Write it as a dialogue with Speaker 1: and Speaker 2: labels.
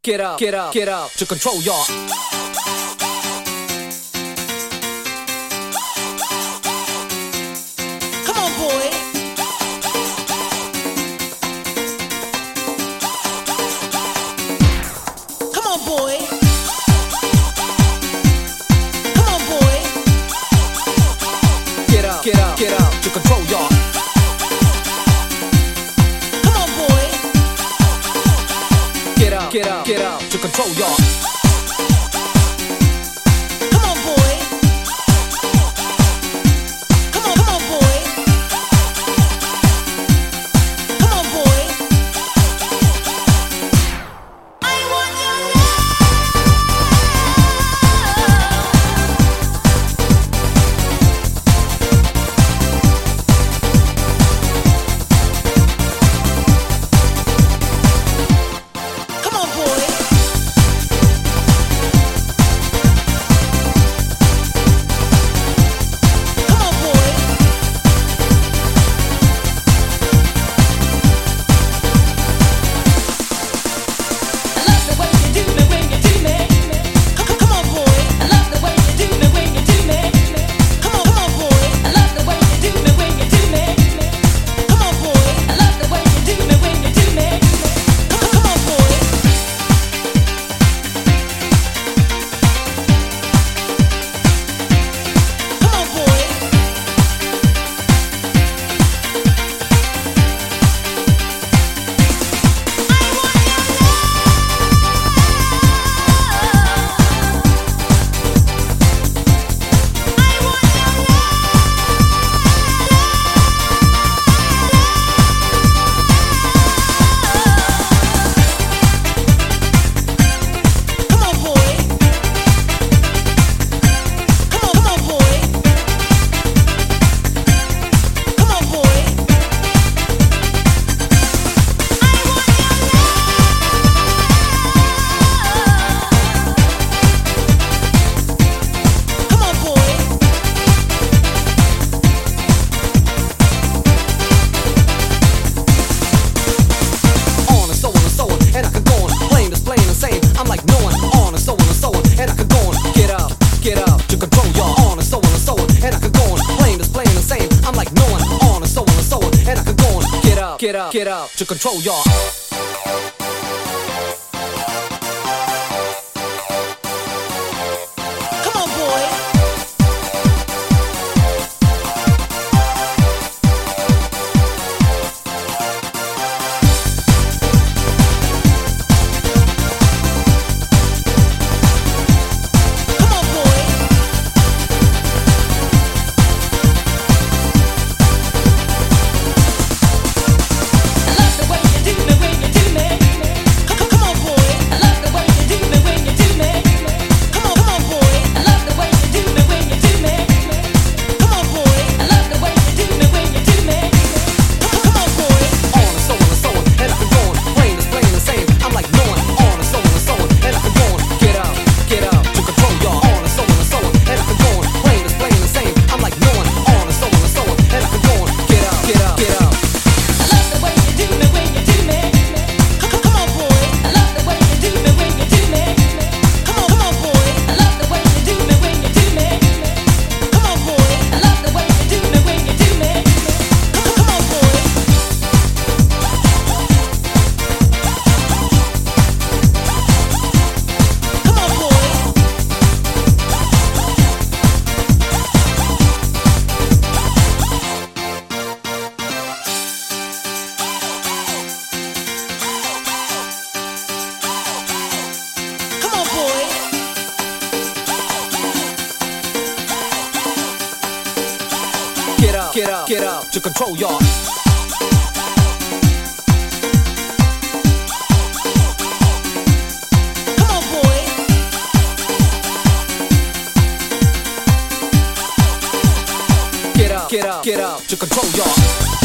Speaker 1: get up to control y'all.
Speaker 2: Come on, boy. Come on, boy. Come on, boy.
Speaker 1: Get up to control y'all.
Speaker 2: Come on, boy.
Speaker 1: Get up to control y'all.
Speaker 2: Come on, boy. Come on, boy. Come on, boy. I want your love. Come on, boy. Come on, boy.
Speaker 3: I love the way you do me when you do me.
Speaker 2: Come on, boy.
Speaker 3: I love the way you do me when you do me.
Speaker 2: Come on, boy.
Speaker 3: I love the way you do me when you do me.
Speaker 2: Come on, boy.
Speaker 3: I love the way you do me when you do me.
Speaker 2: Come on, boy. Come on, boy. Come on, boy. Come on, boy. Come on, boy. Come on, boy.
Speaker 1: On and so on and so on, and I could go on, plain and same. I'm like no one. On and so on, and I could go on. Get up to control y'all. On and so on, and I could go on, plain and same. I'm like no one. On and so on, and I could go on. Get up to control y'all.
Speaker 2: Come on, boy. Come on, boy.
Speaker 3: I love the way you do me when you do me.
Speaker 2: Come on, boy.
Speaker 3: I love the way you do me when you do me.
Speaker 2: Come on, boy.
Speaker 3: I love the way you do me when you do me.
Speaker 2: Come on, boy.
Speaker 3: I love the way you do me when you do me.
Speaker 2: Come on, boy.
Speaker 1: On and so on, and I could go on, plain and same. I'm like no one. On and so on, and I could go on. Get up to control y'all. On and so on, and I could go on, plain and same. I'm like no one. On and so on, and I could go on. Get up.
Speaker 3: I love the way you do me when you do me.
Speaker 2: Come on, boy.
Speaker 3: I love the way you do me when you do me.
Speaker 2: Come on, boy.
Speaker 3: I love the way you do me when you do me.
Speaker 2: Come on, boy.
Speaker 3: I love the way you do me when you do me.
Speaker 2: Come on, boy. Come on, boy. Come on, boy.
Speaker 1: Get up to control y'all.
Speaker 2: Come on, boy.
Speaker 1: Get up to control y'all.